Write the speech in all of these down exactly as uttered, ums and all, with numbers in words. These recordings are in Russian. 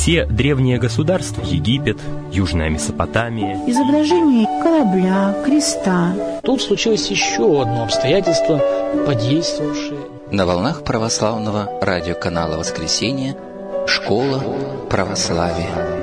Все древние государства — Египет, Южная Месопотамия. Изображение корабля, креста. Тут случилось еще одно обстоятельство, подействовавшее. На волнах православного радиоканала «Воскресенье» «Школа православия».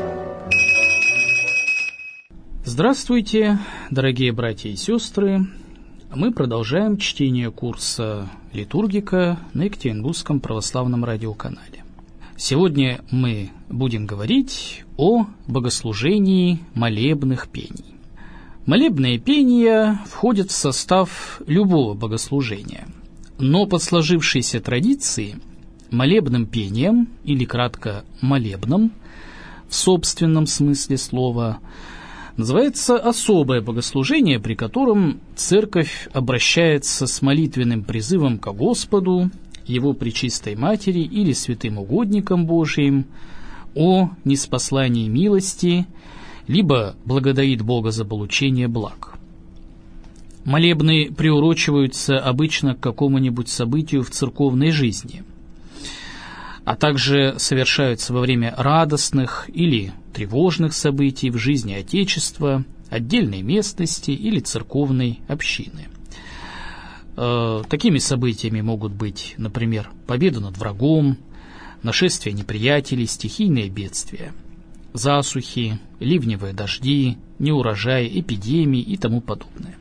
Здравствуйте, дорогие братья и сестры. Мы продолжаем чтение курса «Литургика» на Екатеринбургском православном радиоканале. Сегодня мы будем говорить о богослужении молебных пений. Молебные пения входят в состав любого богослужения, но по сложившейся традиции молебным пением, или кратко молебном, в собственном смысле слова, называется особое богослужение, при котором Церковь обращается с молитвенным призывом ко Господу, Его Пречистой Матери или святым угодникам Божиим о ниспослании милости, либо благодарит Бога за получение благ. Молебны приурочиваются обычно к какому-нибудь событию в церковной жизни, а также совершаются во время радостных или тревожных событий в жизни Отечества, отдельной местности или церковной общины. Э, такими событиями могут быть, например, победа над врагом, нашествие неприятелей, стихийные бедствия, засухи, ливневые дожди, неурожаи, эпидемии и тому подобное.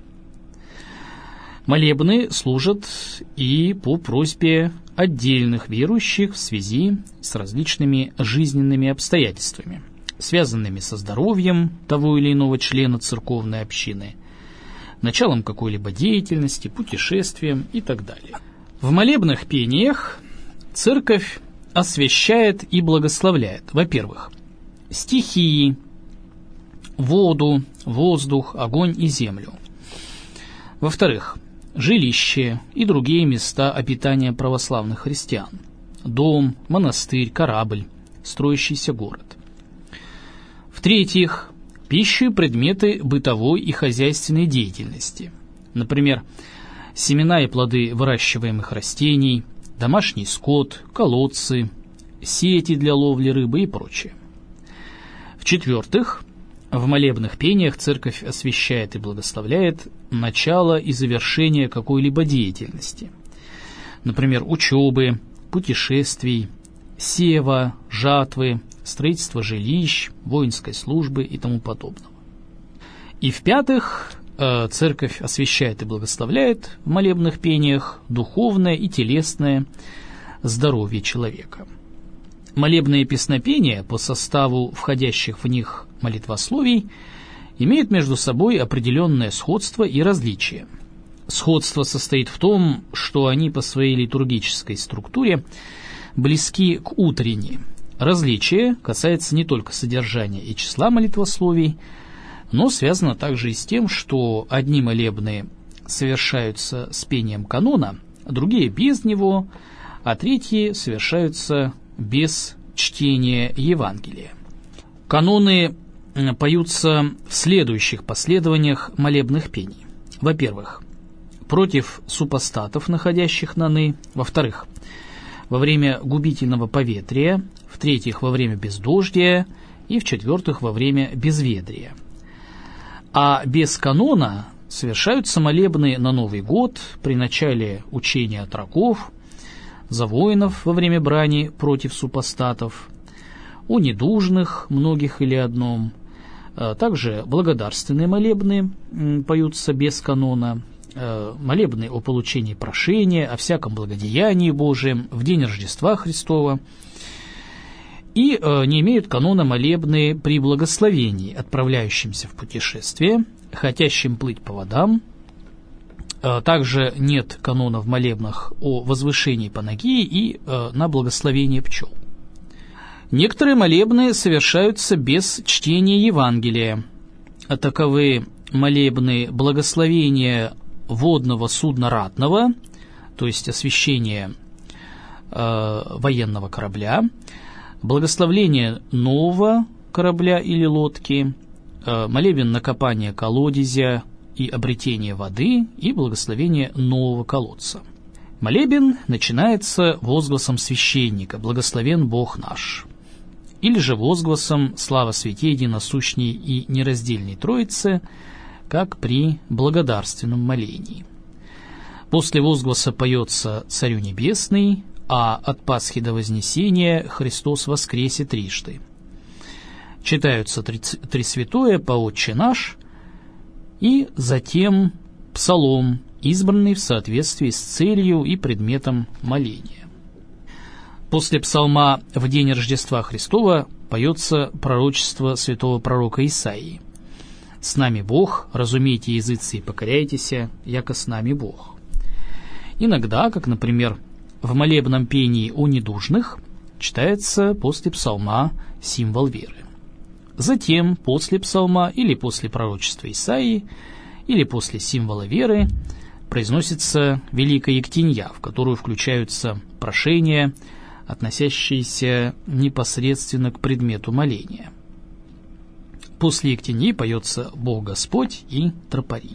Молебны служат и по просьбе отдельных верующих в связи с различными жизненными обстоятельствами, связанными со здоровьем того или иного члена церковной общины, началом какой-либо деятельности, путешествием и так далее. В молебных пениях Церковь освящает и благословляет, во-первых, стихии, воду, воздух, огонь и землю. Во-вторых, жилище и другие места обитания православных христиан, дом, монастырь, корабль, строящийся город. В-третьих, пищу и предметы бытовой и хозяйственной деятельности, например, семена и плоды выращиваемых растений, домашний скот, колодцы, сети для ловли рыбы и прочее. В-четвертых, в молебных пениях Церковь освящает и благословляет начало и завершение какой-либо деятельности, например, учебы, путешествий, сева, жатвы, строительства жилищ, воинской службы и тому подобного. И в-пятых, Церковь освящает и благословляет в молебных пениях духовное и телесное здоровье человека. Молебные песнопения по составу входящих в них молитвословий имеют между собой определенное сходство и различие. Сходство состоит в том, что они по своей литургической структуре близки к утренней. Различие касается не только содержания и числа молитвословий, но связано также и с тем, что одни молебны совершаются с пением канона, другие без него, а третьи совершаются без чтения Евангелия. Каноны поются в следующих последованиях молебных пений. Во-первых, против супостатов, находящих на ны. Во-вторых, во время губительного поветрия. В-третьих, во время бездождия. И в-четвертых, во время безветрия. А без канона совершаются молебны на Новый год, при начале учения отроков, за воинов во время брани против супостатов, о недужных, многих или одном. Также благодарственные молебны поются без канона, молебны о получении прошения, о всяком благодеянии Божием в день Рождества Христова. И не имеют канона молебны при благословении, отправляющимся в путешествие, хотящим плыть по водам. Также нет канона в молебнах о возвышении Панагии и на благословение пчел. Некоторые молебны совершаются без чтения Евангелия. Таковы молебны благословения водного судна ратного, то есть освящение э, военного корабля, благословление нового корабля или лодки, э, молебен на копание колодезя и обретение воды и благословение нового колодца. Молебен начинается возгласом священника «Благословен Бог наш». или же возгласом «Слава святе, единосущней и нераздельной Троице», как при благодарственном молении. После возгласа поется «Царю небесный», а от Пасхи до Вознесения «Христос воскресе трижды». Читаются Тресвятое по «Отче наш» и затем псалом, избранный в соответствии с целью и предметом моления. После псалма в день Рождества Христова поется пророчество святого пророка Исаии. «С нами Бог, разумейте языцы и покоряйтесь, яко с нами Бог». Иногда, как, например, в молебном пении о недужных, читается после псалма символ веры. Затем, после псалма или после пророчества Исаии, или после символа веры, произносится Великая Ектенья, в которую включаются прошения, относящиеся непосредственно к предмету моления. После Ектеньи поется «Бог Господь» и «Тропари».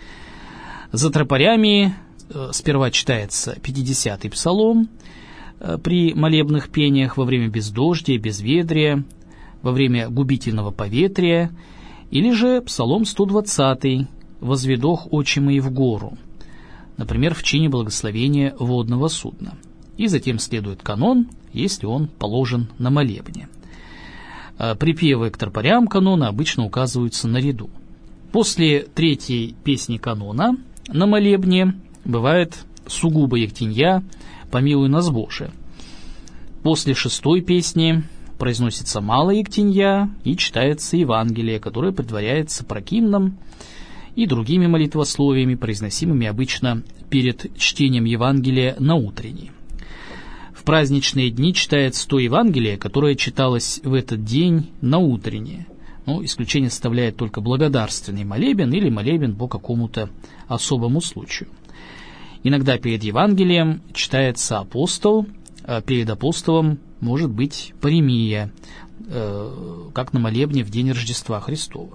За тропарями сперва читается пятидесятый псалом при молебных пениях во время бездождия, безветрия, во время губительного поветрия, или же псалом сто двадцатый «Возведох очи мои в гору», например, в чине благословения водного судна. И затем следует канон, если он положен на молебне. Припевы к тропарям канона обычно указываются наряду. После третьей песни канона на молебне бывает сугубо Ектенья «Помилуй нас, Боже». После шестой песни произносится малая Ектенья и читается Евангелие, которое предваряется прокимном и другими молитвословиями, произносимыми обычно перед чтением Евангелия на утренней. В праздничные дни читается то Евангелие, которое читалось в этот день на утреннее. Ну, исключение составляет только благодарственный молебен или молебен по какому-то особому случаю. Иногда перед Евангелием читается апостол, а перед апостолом может быть паремия, э, как на молебне в день Рождества Христова.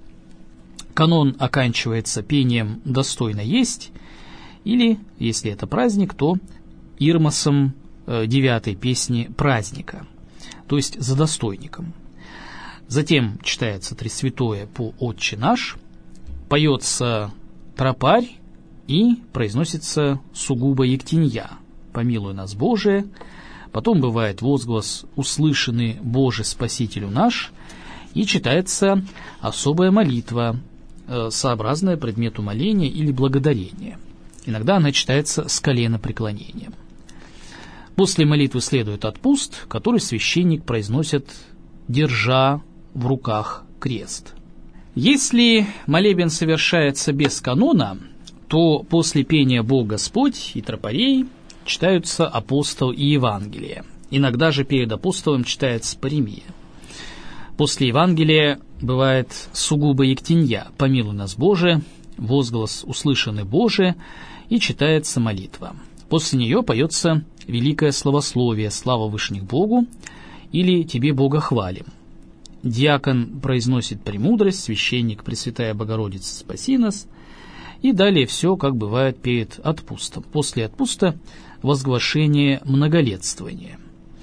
Канон оканчивается пением «Достойно есть», или, если это праздник, то ирмосом э, девятой песни праздника, то есть за достойником. Затем читается Тресвятое по «Отче наш», поется тропарь и произносится сугубо Ектенья «Помилуй нас, Боже». Потом бывает возглас «Услышанный Боже Спасителю наш», и читается особая молитва, сообразная предмету моления или благодарения. Иногда она читается с коленопреклонением. После молитвы следует отпуст, который священник произносит, держа в руках крест. Если молебен совершается без канона, то после пения «Бог Господь» и тропарей читаются апостол и Евангелие. Иногда же перед апостолом читается паремия. После Евангелия бывает сугубо Ектенья «Помилуй нас, Боже», возглас «Услышанный Боже» и читается молитва. После нее поется великое славословие «Слава вышних Богу» или «Тебе, Бога, хвалим». Диакон произносит премудрость, священник «Пресвятая Богородица, спаси нас», и далее все, как бывает перед отпустом. После отпуста возглашение многолетствования.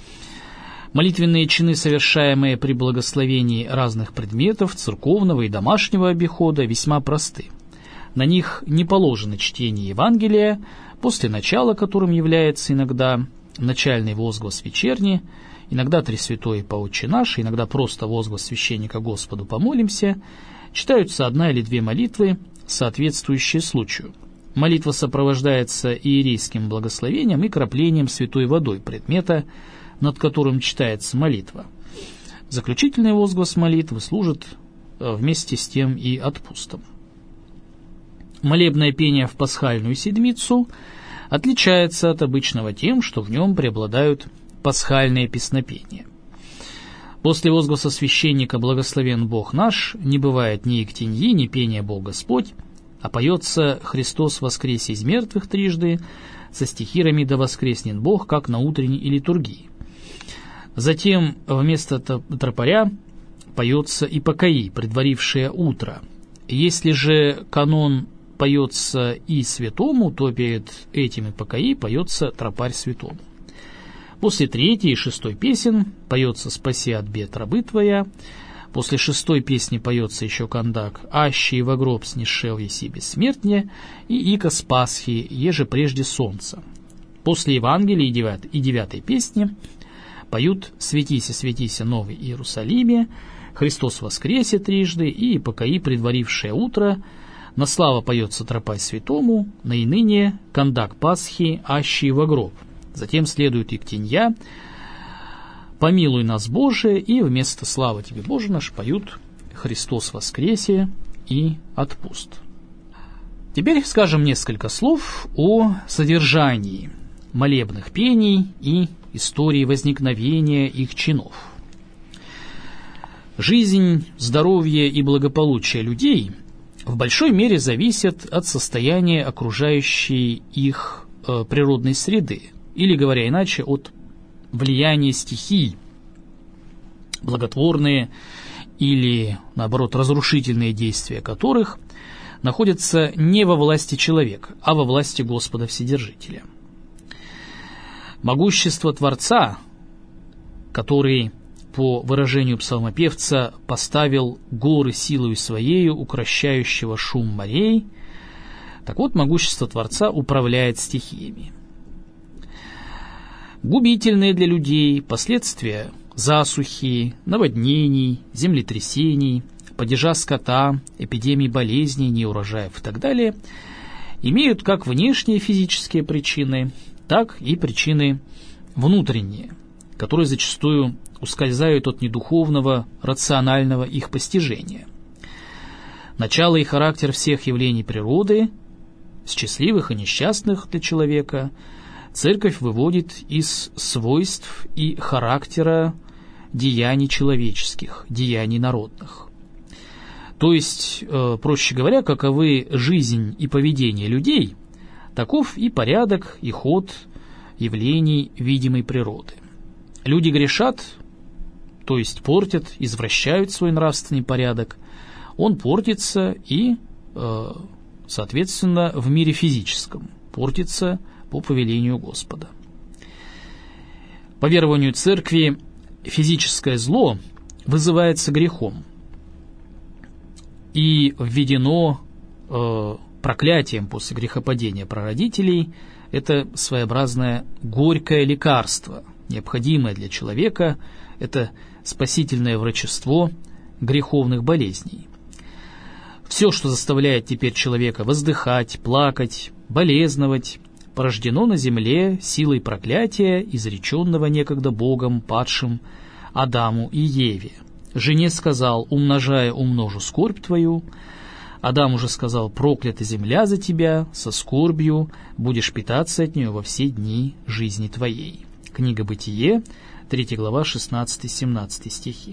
Молитвенные чины, совершаемые при благословении разных предметов церковного и домашнего обихода, весьма просты. На них не положено чтение Евангелия, после начала которым является иногда начальный возглас вечерний, иногда Тресвятое по «Отче наш», иногда просто возглас священника «Господу помолимся», читаются одна или две молитвы, соответствующие случаю. Молитва сопровождается иерейским благословением и краплением святой водой предмета, над которым читается молитва. Заключительный возглас молитвы служит вместе с тем и отпустом. Молебное пение в пасхальную седмицу отличается от обычного тем, что в нем преобладают пасхальные песнопения. После возгласа священника «Благословен Бог наш» не бывает ни Ектеньи, ни пения «Бог Господь», а поется «Христос воскресе из мертвых трижды» со стихирами «Да воскреснет Бог», как на утренней литургии. Затем вместо тропаря поется «Ипокаи», предварившее утро. Если же канон поется и святому, то перед этим «Ипокаи» поется тропарь святому. После третьей и шестой песен поется «Спаси от бед рабы твоя». После шестой песни поется еще кандак «Аще во гроб снишел еси бессмертнее» и «Ико с Пасхи, еже прежде солнца». После Евангелия и девятой, и девятой песни поют «Светися, светися, Новый Иерусалиме», «Христос воскресе» трижды и «Покаи, предварившее утро». На слава поется «Тропай святому», наиныне кандак Пасхи «Аще во гроб». Затем следует «Иктенья», «Помилуй нас, Боже», и вместо «Слава тебе, Боже наш» поют «Христос воскресе» и «Отпуст». Теперь скажем несколько слов о содержании молебных пений и истории возникновения их чинов. Жизнь, здоровье и благополучие людей в большой мере зависят от состояния окружающей их э, природной среды, или, говоря иначе, от влияния стихий, благотворные или, наоборот, разрушительные действия которых находятся не во власти человека, а во власти Господа Вседержителя. Могущество Творца, который, по выражению псалмопевца, поставил горы силою своею, укрощающего шум морей, так вот, могущество Творца управляет стихиями. Губительные для людей последствия засухи, наводнений, землетрясений, падежа скота, эпидемий болезней, неурожаев и так далее имеют как внешние физические причины, так и причины внутренние, которые зачастую ускользают от недуховного, рационального их постижения. Начало и характер всех явлений природы, счастливых и несчастных для человека, Церковь выводит из свойств и характера деяний человеческих, деяний народных. То есть, э, проще говоря, каковы жизнь и поведение людей, таков и порядок, и ход явлений видимой природы. Люди грешат, то есть портят, извращают свой нравственный порядок, он портится и, э, соответственно, в мире физическом портится по повелению Господа. По верованию Церкви, физическое зло вызывается грехом и введено э, проклятием после грехопадения прародителей. Это своеобразное горькое лекарство, необходимое для человека, это спасительное врачество греховных болезней. Все, что заставляет теперь человека воздыхать, плакать, болезновать, порождено на земле силой проклятия, изреченного некогда Богом падшим Адаму и Еве. Жене сказал: умножая умножу скорбь твою. Адам уже сказал: проклята земля за тебя, со скорбью будешь питаться от нее во все дни жизни твоей. Книга Бытие, третья глава, шестнадцатый-семнадцатый стихи.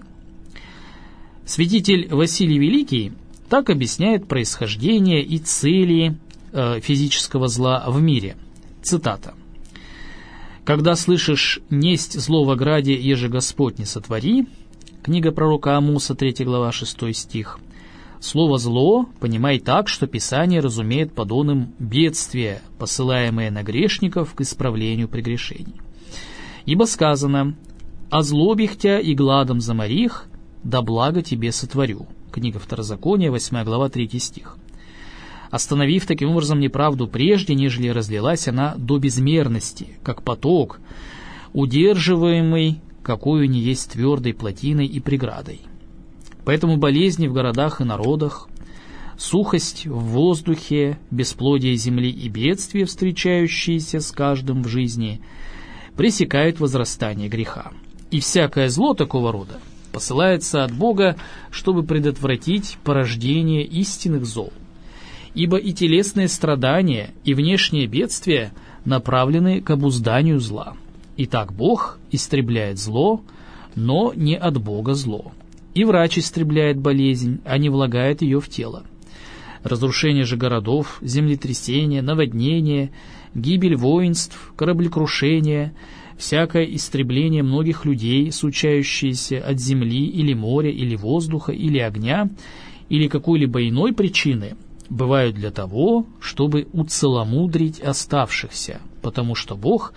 Святитель Василий Великий так объясняет происхождение и цели э, физического зла в мире. Цитата. «Когда слышишь несть зло во граде, еже Господь не сотвори», книга пророка Амоса, третья глава, шестой стих, слово «зло» понимай так, что Писание разумеет под оным бедствие, посылаемое на грешников к исправлению прегрешений. Ибо сказано: «Озлобих тя и гладом заморих, да благо тебе сотворю». Книга Второзакония, восьмая глава, третий стих. Остановив таким образом неправду прежде, нежели разлилась она до безмерности, как поток, удерживаемый какую ни есть твердой плотиной и преградой. Поэтому болезни в городах и народах, сухость в воздухе, бесплодие земли и бедствия, встречающиеся с каждым в жизни, пресекают возрастание греха. И всякое зло такого рода посылается от Бога, чтобы предотвратить порождение истинных зол. Ибо и телесные страдания, и внешние бедствия направлены к обузданию зла. Итак, Бог истребляет зло, но не от Бога зло. И врач истребляет болезнь, а не влагает ее в тело. Разрушение же городов, землетрясения, наводнения, гибель воинств, кораблекрушение, всякое истребление многих людей, случающееся от земли или моря, или воздуха, или огня, или какой-либо иной причины, бывают для того, чтобы уцеломудрить оставшихся, потому что Бог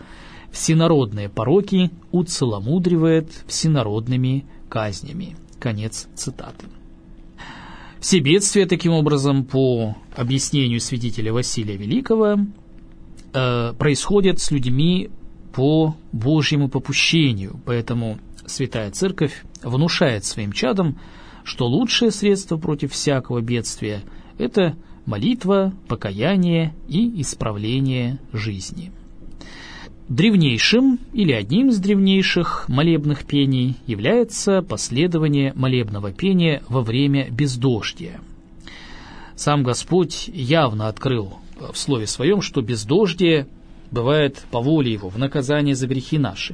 всенародные пороки уцеломудривает всенародными казнями». Конец цитаты. Все бедствия, таким образом, по объяснению святителя Василия Великого, э, происходят с людьми по Божьему попущению, поэтому Святая Церковь внушает своим чадам, что лучшее средство против всякого бедствия – это молитва, покаяние и исправление жизни. Древнейшим или одним из древнейших молебных пений является последование молебного пения во время бездождия. Сам Господь явно открыл в Слове Своем, что бездождие бывает по воле Его, в наказание за грехи наши.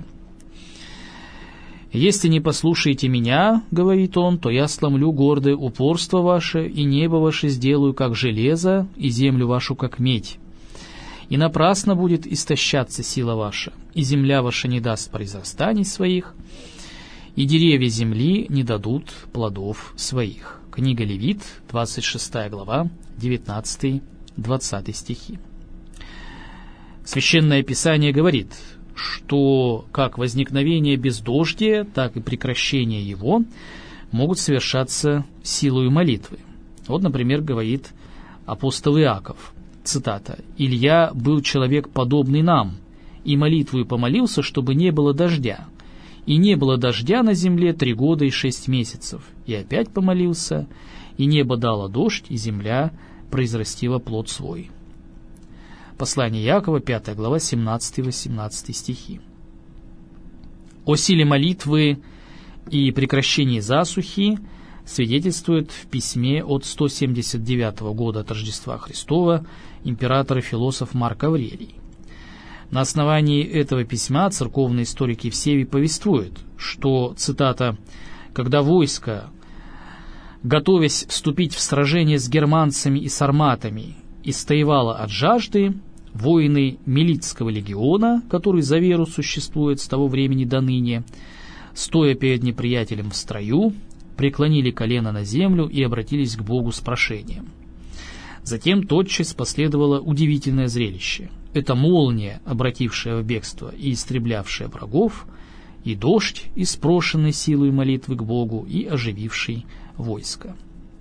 «Если не послушаете меня, — говорит Он, — то я сломлю гордое упорство ваше, и небо ваше сделаю, как железо, и землю вашу, как медь. И напрасно будет истощаться сила ваша, и земля ваша не даст произрастаний своих, и деревья земли не дадут плодов своих». Книга Левит, двадцать шестая глава, девятнадцатый-двадцатый стихи. Священное Писание говорит, что как возникновение бездождия, так и прекращение его могут совершаться силою молитвы. Вот, например, говорит апостол Иаков, цитата: «Илья был человек, подобный нам, и молитвою помолился, чтобы не было дождя. И не было дождя на земле три года и шесть месяцев. И опять помолился, и небо дало дождь, и земля произрастила плод свой». Послание Иакова, пятая глава, семнадцатый-восемнадцатый стихи. О силе молитвы и прекращении засухи свидетельствует в письме от сто семьдесят девятого года от Рождества Христова император и философ Марк Аврелий. На основании этого письма церковный историк Евсевий повествует, что, цитата, «когда войско, готовясь вступить в сражение с германцами и сарматами, истоевало от жажды, воины Милитского легиона, который за веру существует с того времени до ныне, стоя перед неприятелем в строю, преклонили колено на землю и обратились к Богу с прошением. Затем тотчас последовало удивительное зрелище. Это молния, обратившая в бегство и истреблявшая врагов, и дождь, испрошенный силой молитвы к Богу и ожививший войско».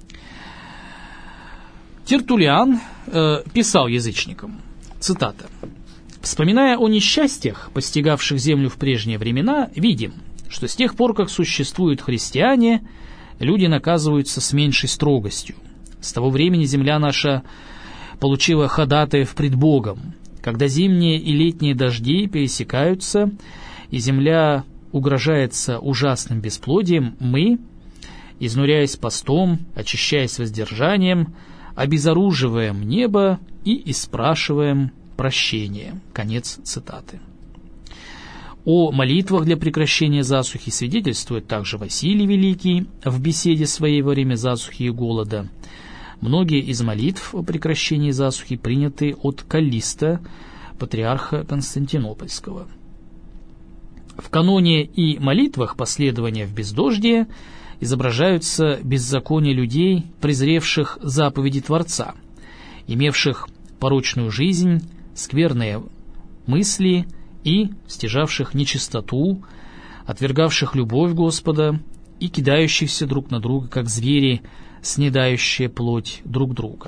Тертуллиан э, писал язычникам, цитата: «Вспоминая о несчастьях, постигавших землю в прежние времена, видим, что с тех пор, как существуют христиане, люди наказываются с меньшей строгостью. С того времени земля наша получила ходатаев пред Богом. Когда зимние и летние дожди пересекаются, и земля угрожается ужасным бесплодием, мы, изнуряясь постом, очищаясь воздержанием, обезоруживаем небо и испрашиваем прощения». Конец цитаты. О молитвах для прекращения засухи свидетельствует также Василий Великий в беседе своей во время засухи и голода. Многие из молитв о прекращении засухи приняты от Каллиста, патриарха Константинопольского. В каноне и молитвах последования в бездождие изображаются беззакония людей, презревших заповеди Творца, имевших порочную жизнь, скверные мысли и стяжавших нечистоту, отвергавших любовь Господа и кидающихся друг на друга, как звери, снедающие плоть друг друга.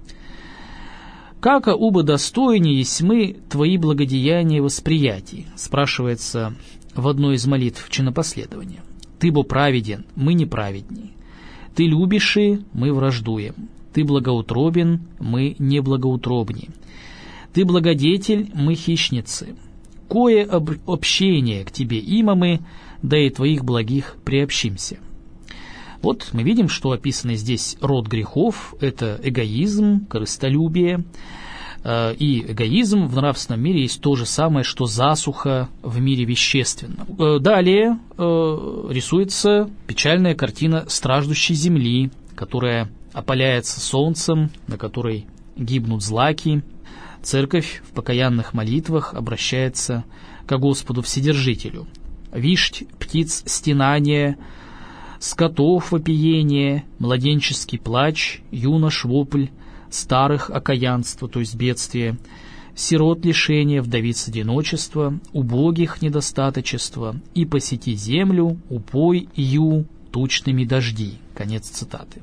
«Како убо достойнее есть мы твои благодеяния восприятий?» спрашивается в одной из молитв чинопоследования. «Ты бо праведен, мы неправедни. Ты любишь, и мы враждуем. Ты благоутробен, мы неблагоутробни. Ты благодетель, мы хищницы. Кое об общение к тебе има мы, да и твоих благих приобщимся». Вот мы видим, что описанный здесь род грехов – это эгоизм, корыстолюбие. И эгоизм в нравственном мире есть то же самое, что засуха в мире вещественном. Далее рисуется печальная картина страждущей земли, которая опаляется солнцем, на которой гибнут злаки. Церковь в покаянных молитвах обращается ко Господу Вседержителю. «Вишть птиц стенание, скотов вопиение, младенческий плач, юнош вопль, старых окаянство, то есть бедствие, сирот лишения, вдовиц одиночества, убогих недостаточества, и посети землю, упой ю тучными дожди». Конец цитаты.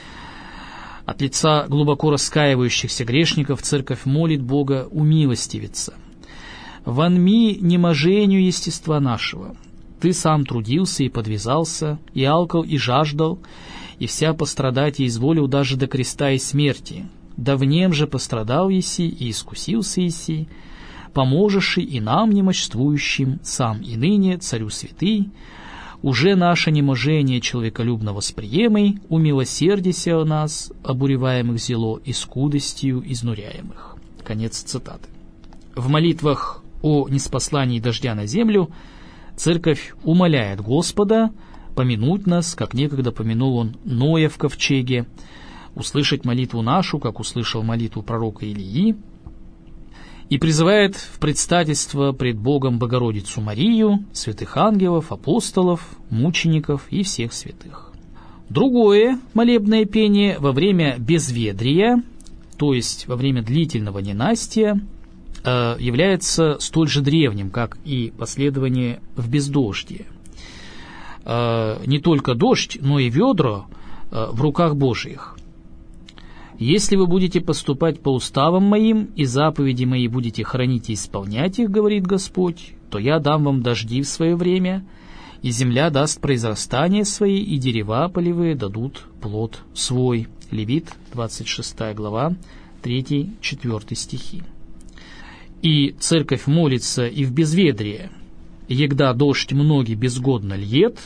От лица глубоко раскаивающихся грешников церковь молит Бога умилостивиться. «Вонми неможению естества нашего. Ты сам трудился и подвязался, и алкал, и жаждал, и вся пострадать и изволил даже до креста и смерти. Да в нем же пострадал еси и искусился еси, поможешь и нам немощствующим, сам и ныне, царю святый, уже наше неможение человеколюбно восприемый, умилосердися о нас, обуреваемых зело, и скудостью изнуряемых». Конец цитаты. В молитвах о ниспослании дождя на землю церковь умоляет Господа помянуть нас, как некогда помянул Он Ноя в ковчеге, услышать молитву нашу, как услышал молитву пророка Илии, и призывает в предстательство пред Богом Богородицу Марию, святых ангелов, апостолов, мучеников и всех святых. Другое молебное пение во время безветрия, то есть во время длительного ненастья, является столь же древним, как и последование в бездождье. Не только дождь, но и ведро в руках Божиих. «Если вы будете поступать по уставам моим, и заповеди мои будете хранить и исполнять их, говорит Господь, то я дам вам дожди в свое время, и земля даст произрастание свои, и дерева полевые дадут плод свой». Левит, двадцать шестая глава, третий-четвёртый стихи. «И церковь молится и в безветрие, егда дождь многие безгодно льет»,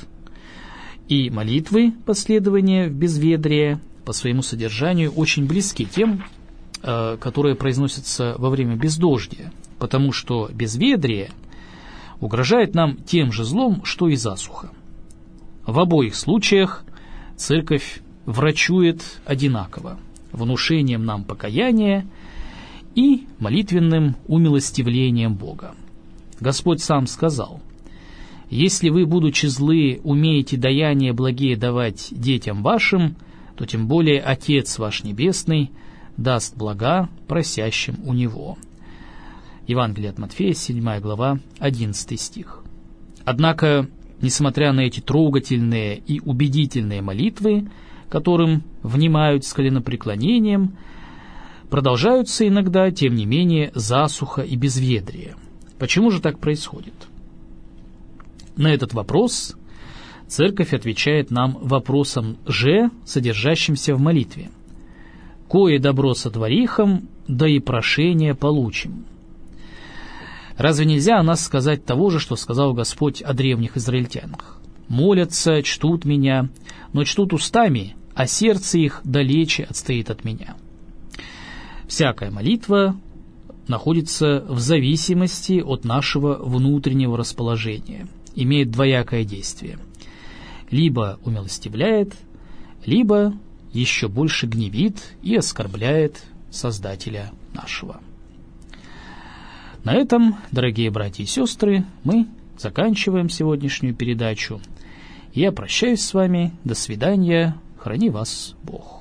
и молитвы последования в безветрие по своему содержанию очень близки тем, которые произносятся во время бездождия, потому что безветрие угрожает нам тем же злом, что и засуха. В обоих случаях церковь врачует одинаково внушением нам покаяния и молитвенным умилостивлением Бога. Господь сам сказал: «Если вы, будучи злы, умеете даяния благие давать детям вашим, то тем более Отец ваш Небесный даст блага просящим у Него». Евангелие от Матфея, седьмая глава, одиннадцатый стих. Однако, несмотря на эти трогательные и убедительные молитвы, которым внимают с коленопреклонением, продолжаются иногда, тем не менее, засуха и безветрие. Почему же так происходит? На этот вопрос Церковь отвечает нам вопросом же, содержащимся в молитве: «Кое добро сотворихом, да и прошение получим». Разве нельзя о нас сказать того же, что сказал Господь о древних израильтянах? «Молятся, чтут меня, но чтут устами, а сердце их далече отстоит от меня». Всякая молитва находится в зависимости от нашего внутреннего расположения, имеет двоякое действие. Либо умилостивляет, либо еще больше гневит и оскорбляет Создателя нашего. На этом, дорогие братья и сестры, мы заканчиваем сегодняшнюю передачу. Я прощаюсь с вами. До свидания. Храни вас Бог.